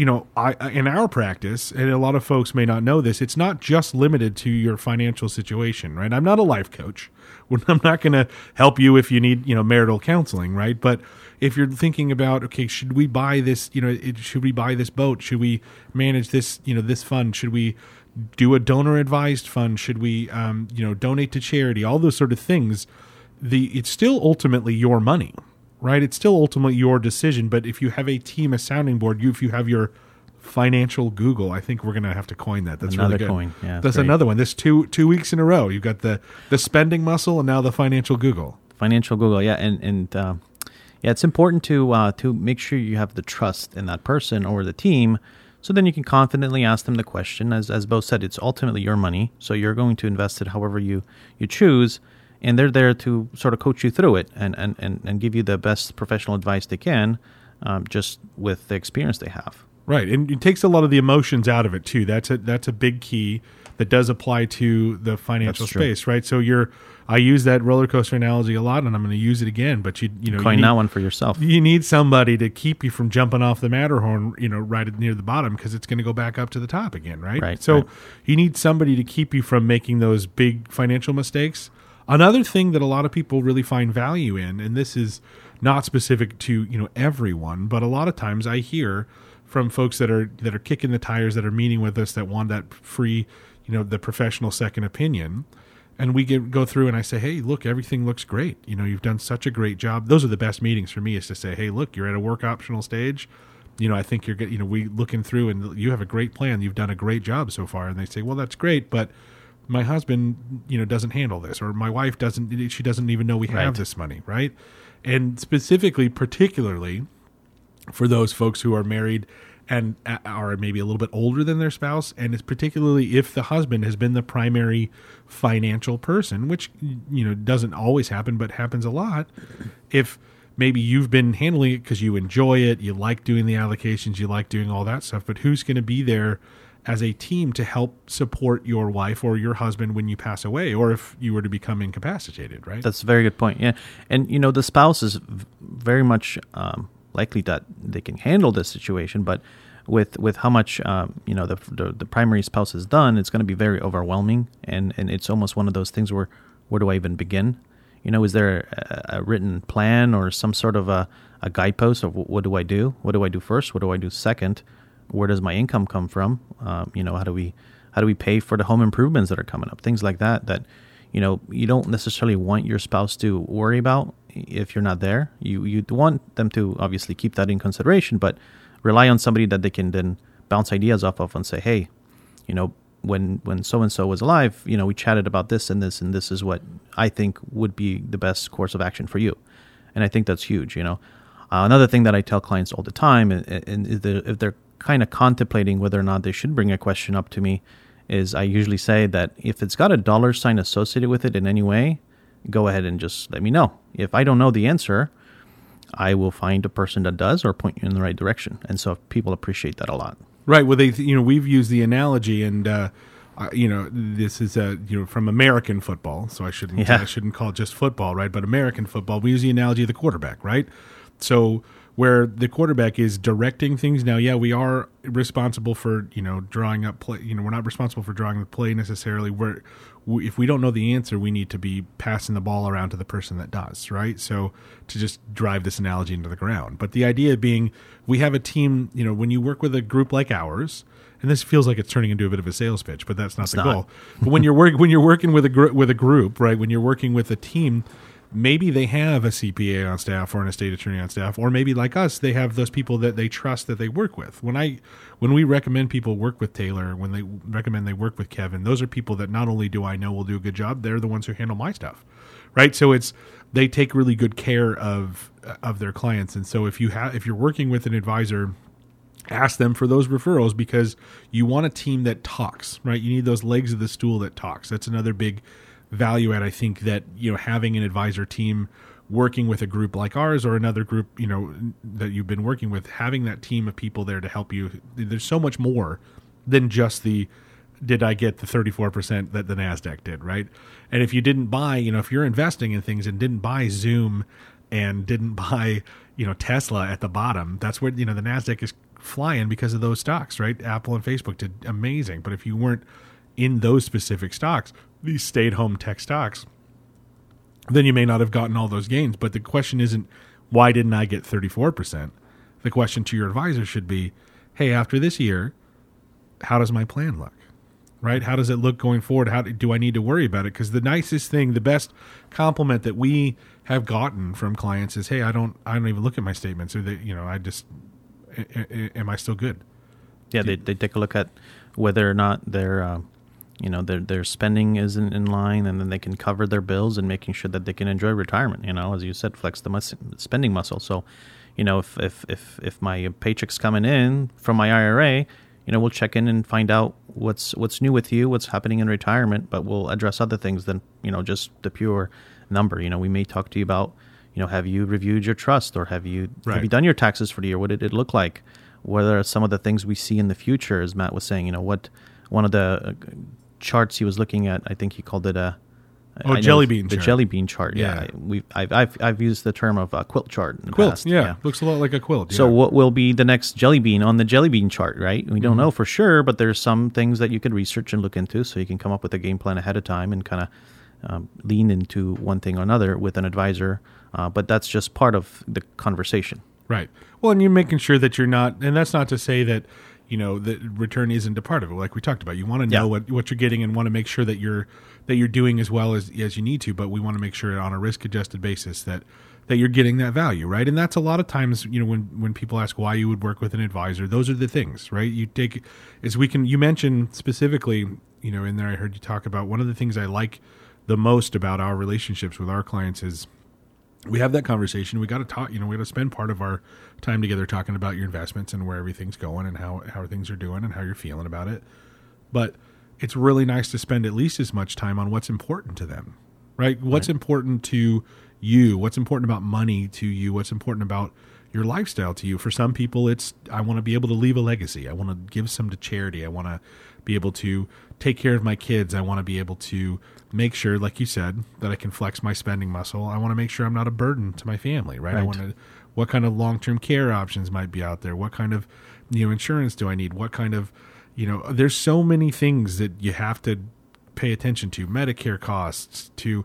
I in our practice, and a lot of folks may not know this, it's not just limited to your financial situation, right? I'm not a life coach. I'm not going to help you if you need, marital counseling, right? But if you're thinking about, okay, should we buy this, should we buy this boat? Should we manage this, this fund? Should we do a donor advised fund? Should we, donate to charity? All those sort of things. It's still ultimately your money, right? It's still ultimately your decision. But if you have a team, a sounding board, if you have your financial Google, I think we're going to have to coin that. That's another really good. Coin. Yeah, that's great. Another one. This two weeks in a row. You've got the spending muscle and now the financial Google. Financial Google, yeah, and it's important to make sure you have the trust in that person or the team, so then you can confidently ask them the question. As Bo said, it's ultimately your money, so you're going to invest it however you choose, and they're there to sort of coach you through it and give you the best professional advice they can, just with the experience they have. Right, and it takes a lot of the emotions out of it too. That's a big key that does apply to the financial space, right? So I use that roller coaster analogy a lot, and I'm going to use it again. But coin that one for yourself. You need somebody to keep you from jumping off the Matterhorn, right near the bottom, because it's going to go back up to the top again, right? Right. So you need somebody to keep you from making those big financial mistakes. Another thing that a lot of people really find value in, and this is not specific to everyone, but a lot of times I hear from folks that are kicking the tires, that are meeting with us, that want that free, the professional second opinion. And we go through and I say, hey, look, everything looks great. You've done such a great job. Those are the best meetings for me, is to say, hey, look, you're at a work optional stage. I think you're good. We looking through and you have a great plan. You've done a great job so far. And they say, well, that's great, but my husband, doesn't handle this, or my wife doesn't, she doesn't even know we have this money. Right. And particularly for those folks who are married and are maybe a little bit older than their spouse, and it's particularly if the husband has been the primary financial person, which doesn't always happen but happens a lot. If maybe you've been handling it because you enjoy it, you like doing the allocations, you like doing all that stuff, but who's going to be there as a team to help support your wife or your husband when you pass away, or if you were to become incapacitated, right? That's a very good point. Yeah, and the spouse is very much likely that they can handle this situation, but with how much the primary spouse has done, it's going to be very overwhelming, and it's almost one of those things where do I even begin? Is there a written plan or some sort of a guidepost of what do I do? What do I do first? What do I do second? Where does my income come from? How do we pay for the home improvements that are coming up? Things like that you don't necessarily want your spouse to worry about if you're not there. You want them to obviously keep that in consideration, but rely on somebody that they can then bounce ideas off of and say, hey, when so-and-so was alive, we chatted about this and this, and this is what I think would be the best course of action for you. And I think that's huge. Another thing that I tell clients all the time, and if they're kind of contemplating whether or not they should bring a question up to me, is I usually say that if it's got a dollar sign associated with it in any way, go ahead and just let me know. If I don't know the answer, I will find a person that does, or point you in the right direction. And so people appreciate that a lot. Right. Well, we've used the analogy, and this is from American football, so I shouldn't call it just football, right? But American football, we use the analogy of the quarterback, right? So where the quarterback is directing things. Now, yeah, we are responsible for, drawing up play. We're not responsible for drawing the play necessarily. If we don't know the answer, we need to be passing the ball around to the person that does, right? So to just drive this analogy into the ground. But the idea being, we have a team, when you work with a group like ours, and this feels like it's turning into a bit of a sales pitch, but that's not the goal. But when you're working with a group, right? When you're working with a team, maybe they have a CPA on staff or an estate attorney on staff, or maybe like us, they have those people that they trust that they work with. When we recommend people work with Taylor, when they recommend they work with Kevin, those are people that not only do I know will do a good job, they're the ones who handle my stuff, right? So they take really good care of their clients. And so if you're working with an advisor, ask them for those referrals, because you want a team that talks, right? You need those legs of the stool that talks. That's another big value add, I think, that having an advisor team working with a group like ours or another group that you've been working with, having that team of people there to help you. There's so much more than just did I get the 34% that the NASDAQ did, right? And if you didn't buy, if you're investing in things and didn't buy Zoom and didn't buy Tesla at the bottom, that's where the NASDAQ is flying because of those stocks, right? Apple and Facebook did amazing, but if you weren't in those specific stocks, these stay-at-home tech stocks, then you may not have gotten all those gains. But the question isn't, why didn't I get 34%? The question to your advisor should be, hey, after this year, how does my plan look? Right? How does it look going forward? How do I need to worry about it? Because the nicest thing, the best compliment that we have gotten from clients is, hey, I don't even look at my statements, or I just, am I still good? Yeah, they take a look at whether or not their spending is in line, and then they can cover their bills and making sure that they can enjoy retirement. As you said, flex the spending muscle. So, if my paycheck's coming in from my IRA, we'll check in and find out what's new with you, what's happening in retirement, but we'll address other things than, just the pure number. We may talk to you about, have you reviewed your trust, or have you done your taxes for the year? What did it look like? What are some of the things we see in the future, as Matt was saying, what one of the charts he was looking at, I think he called it jelly bean chart. The jelly bean chart. Yeah. I've used the term of a quilt chart in the past. Yeah. Looks a lot like a quilt. So what will be the next jelly bean on the jelly bean chart, right? We don't know for sure, but there's some things that you could research and look into, so you can come up with a game plan ahead of time and kind of lean into one thing or another with an advisor. But that's just part of the conversation. Right. Well, and you're making sure that you're not, and that's not to say that, the return isn't a part of it. Like we talked about, you want to know what you're getting, and want to make sure that you're doing as well as you need to. But we want to make sure on a risk adjusted basis that you're getting that value, right? And that's a lot of times, when people ask why you would work with an advisor, those are the things, right? You mentioned specifically, in there, I heard you talk about one of the things I like the most about our relationships with our clients is we have that conversation. We got to talk, we got to spend part of our time together talking about your investments and where everything's going and how things are doing and how you're feeling about it. But it's really nice to spend at least as much time on what's important to them, right? What's important to you? What's important about money to you? What's important about your lifestyle to you? For some people, it's, I want to be able to leave a legacy. I want to give some to charity. I want to be able to take care of my kids. I want to be able to make sure, like you said, that I can flex my spending muscle. I want to make sure I'm not a burden to my family, right? I want to, what kind of long-term care options might be out there? What kind of, insurance do I need? What kind of, there's so many things that you have to pay attention to. Medicare costs, to,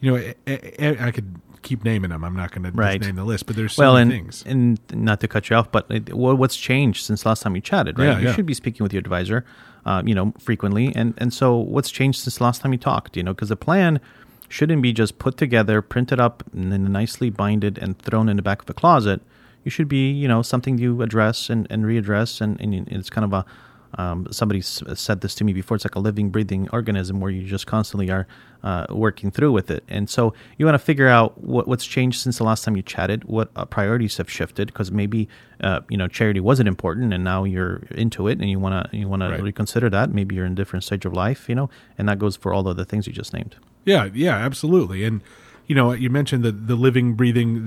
I could keep naming them. I'm not going to just name the list, but there's so many things. And not to cut you off, but what's changed since last time you chatted, right? You should be speaking with your advisor, frequently. And so what's changed since last time you talked, because the plan shouldn't be just put together, printed up, and then nicely binded and thrown in the back of the closet. You should be, something you address and readdress. And it's kind of a, somebody said this to me before, it's like a living, breathing organism where you just constantly are working through with it. And so you want to figure out what's changed since the last time you chatted, what priorities have shifted, because maybe charity wasn't important and now you're into it and you want to reconsider that. Maybe you're in a different stage of life, and that goes for all of the things you just named. Yeah, absolutely. And you mentioned the living, breathing,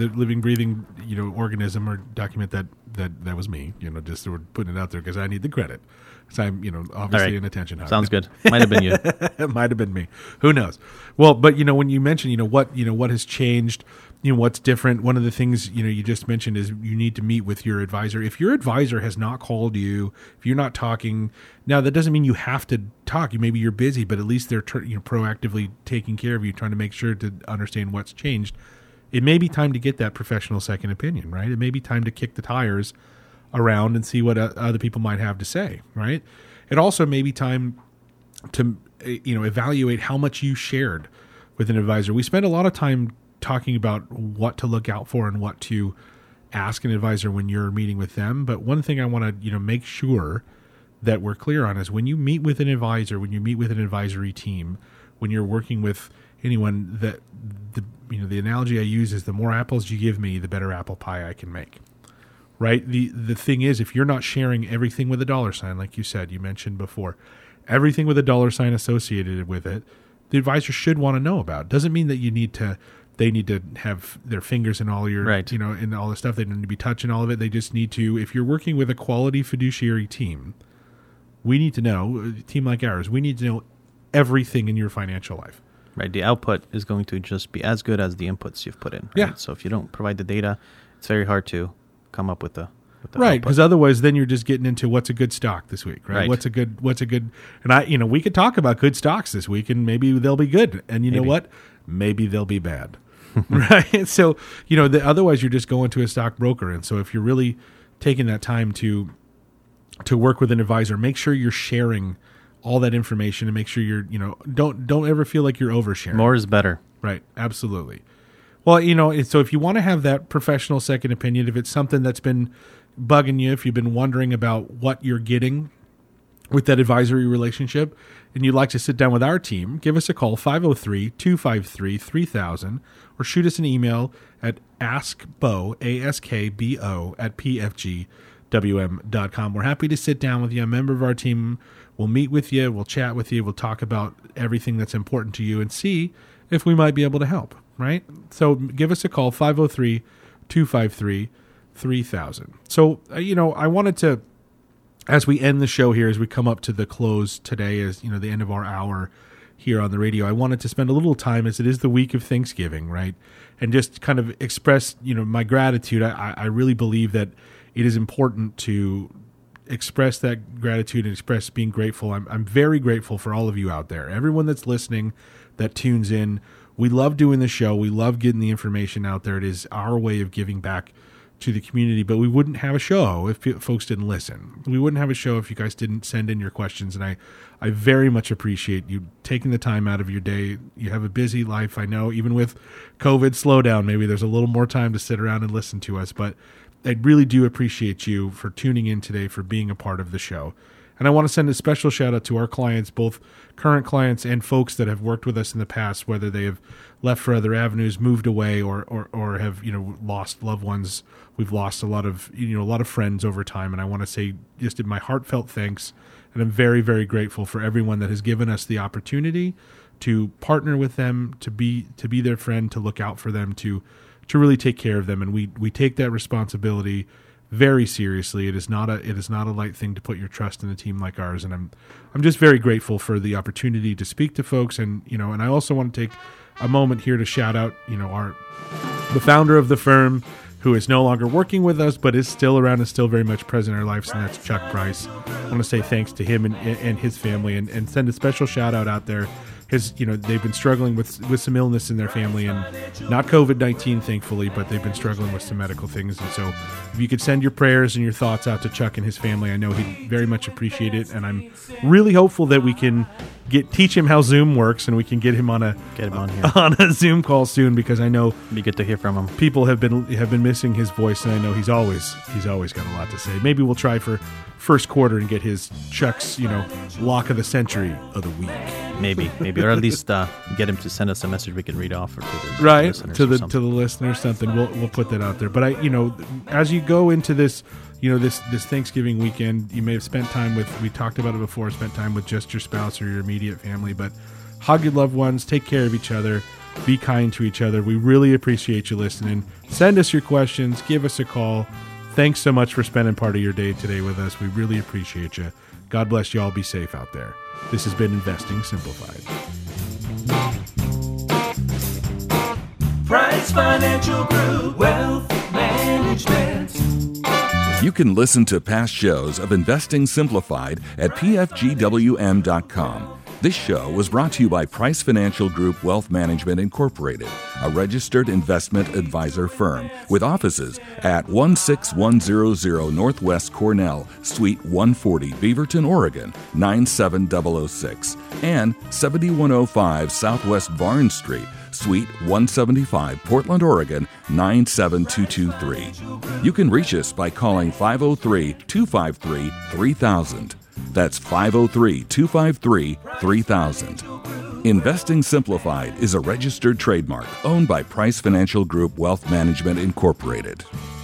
organism or document that was me. Just we're putting it out there because I need the credit. because I'm, obviously All right. an attention hog. Sounds good. Might have been you. It might have been me. Who knows? Well, but when you mentioned, what has changed, what's different. One of the things, you just mentioned is you need to meet with your advisor. If your advisor has not called you, if you're not talking, now that doesn't mean you have to talk. Maybe you're busy, but at least they're proactively taking care of you, trying to make sure to understand what's changed. It may be time to get that professional second opinion, right? It may be time to kick the tires around and see what other people might have to say, right? It also may be time to evaluate how much you shared with an advisor. We spend a lot of time talking about what to look out for and what to ask an advisor when you're meeting with them. But one thing I want to make sure that we're clear on is when you meet with an advisor, when you meet with an advisory team, when you're working with anyone, that the analogy I use is the more apples you give me, the better apple pie I can make. Right? The thing is, if you're not sharing everything with a dollar sign, like you said, you mentioned before, everything with a dollar sign associated with it, the advisor should want to know about. Doesn't mean that they need to have their fingers in all your, right. In all the stuff. They don't need to be touching all of it. They just need to, if you're working with a quality fiduciary team, we need to know, a team like ours, we need to know everything in your financial life. Right. The output is going to just be as good as the inputs you've put in. Right? Yeah. So if you don't provide the data, it's very hard to come up with the right, because otherwise then you're just getting into what's a good stock this week, right? Right. What's a good, and we could talk about good stocks this week and maybe they'll be good. And you know what? Maybe they'll be bad. Right? So, otherwise you're just going to a stockbroker. And so if you're really taking that time to work with an advisor, make sure you're sharing all that information and make sure you're, don't ever feel like you're oversharing. More is better. Right. Absolutely. Well, so if you want to have that professional second opinion, if it's something that's been bugging you, if you've been wondering about what you're getting with that advisory relationship, and you'd like to sit down with our team, give us a call, 503-253-3000, or shoot us an email at askbo, ASKBO, at pfgwm.com. We're happy to sit down with you. A member of our team will meet with you, we'll chat with you, we'll talk about everything that's important to you and see if we might be able to help, right? So give us a call, 503-253-3000. So, I wanted to, as we end the show here, as we come up to the close today, as the end of our hour here on the radio, I wanted to spend a little time, as it is the week of Thanksgiving, right? And just kind of express, my gratitude. I really believe that it is important to express that gratitude and express being grateful. I'm very grateful for all of you out there, everyone that's listening, that tunes in. We love doing the show. We love getting the information out there. It is our way of giving back to the community, but we wouldn't have a show if folks didn't listen. We wouldn't have a show if you guys didn't send in your questions, and I very much appreciate you taking the time out of your day. You have a busy life, I know, even with COVID slowdown, maybe there's a little more time to sit around and listen to us, but I really do appreciate you for tuning in today, for being a part of the show. And I want to send a special shout out to our clients, both current clients and folks that have worked with us in the past, whether they have left for other avenues, moved away, or have lost loved ones. We've lost a lot of friends over time, and I want to say just my heartfelt thanks. And I'm very, very grateful for everyone that has given us the opportunity to partner with them, to be their friend, to look out for them, to really take care of them, and we take that responsibility very seriously. It is not a light thing to put your trust in a team like ours, and I'm just very grateful for the opportunity to speak to folks, and and I also want to take a moment here to shout out the founder of the firm, who is no longer working with us but is still around and still very much present in our lives, and that's Chuck Price. I want to say thanks to him and his family, and send a special shout out there. They've been struggling with some illness in their family, and not COVID-19, thankfully, but they've been struggling with some medical things. And so if you could send your prayers and your thoughts out to Chuck and his family, I know he'd very much appreciate it. And I'm really hopeful that we can teach him how Zoom works, and we can get him on a on a Zoom call soon, because I know be good to hear from him. People have been missing his voice, and I know he's always got a lot to say. Maybe we'll try for first quarter and get his Chuck's lock of the century of the week. Maybe, or at least get him to send us a message we can read off or to the listeners to the listener, something. We'll put that out there. But as you go into this, this Thanksgiving weekend, you may have spent time with. We talked about it before. Spent time with just your spouse or your immediate family, but hug your loved ones. Take care of each other. Be kind to each other. We really appreciate you listening. Send us your questions. Give us a call. Thanks so much for spending part of your day today with us. We really appreciate you. God bless you all. Be safe out there. This has been Investing Simplified. Price Financial Group, Wealth Management. You can listen to past shows of Investing Simplified at pfgwm.com. This show was brought to you by Price Financial Group Wealth Management Incorporated, a registered investment advisor firm with offices at 16100 Northwest Cornell, Suite 140, Beaverton, Oregon, 97006, and 7105 Southwest Barnes Street, Suite 175, Portland, Oregon, 97223. You can reach us by calling 503-253-3000. That's 503-253-3000. Investing Simplified is a registered trademark owned by Price Financial Group Wealth Management Incorporated.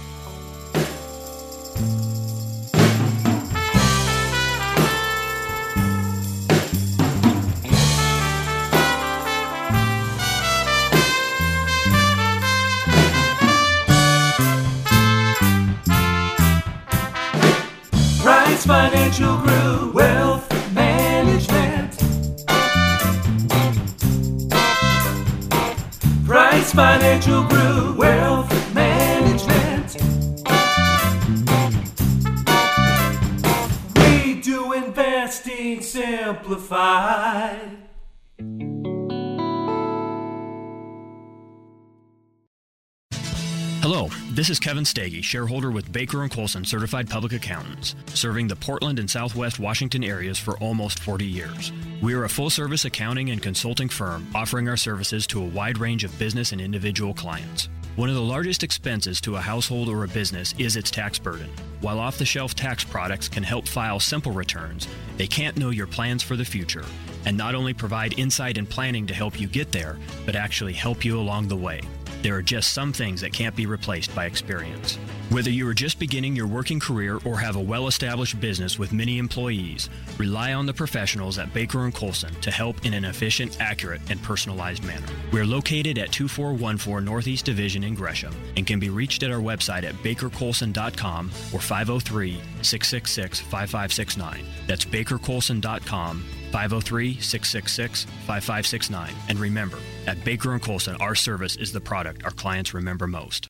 Price Financial Group, Wealth Management. Price Financial Group, Wealth Management. We do investing simplified. Hello, this is Kevin Stagey, shareholder with Baker & Colson Certified Public Accountants, serving the Portland and Southwest Washington areas for almost 40 years. We are a full-service accounting and consulting firm offering our services to a wide range of business and individual clients. One of the largest expenses to a household or a business is its tax burden. While off-the-shelf tax products can help file simple returns, they can't know your plans for the future and not only provide insight and planning to help you get there, but actually help you along the way. There are just some things that can't be replaced by experience. Whether you are just beginning your working career or have a well-established business with many employees, rely on the professionals at Baker & Colson to help in an efficient, accurate, and personalized manner. We are located at 2414 Northeast Division in Gresham and can be reached at our website at bakercolson.com or 503-666-5569. That's bakercolson.com, 503-666-5569. And remember, at Baker & Colson, our service is the product our clients remember most.